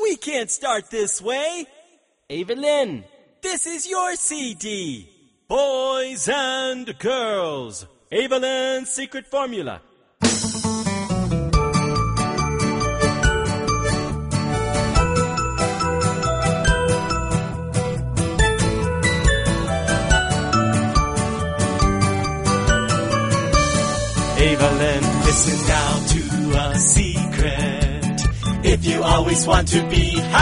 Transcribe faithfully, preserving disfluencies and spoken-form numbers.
We can't start this way. Evelyn. This is your C D. Boys and girls. Evelyn's secret formula. Evelyn, listen now to a secret. If you always want to be happy,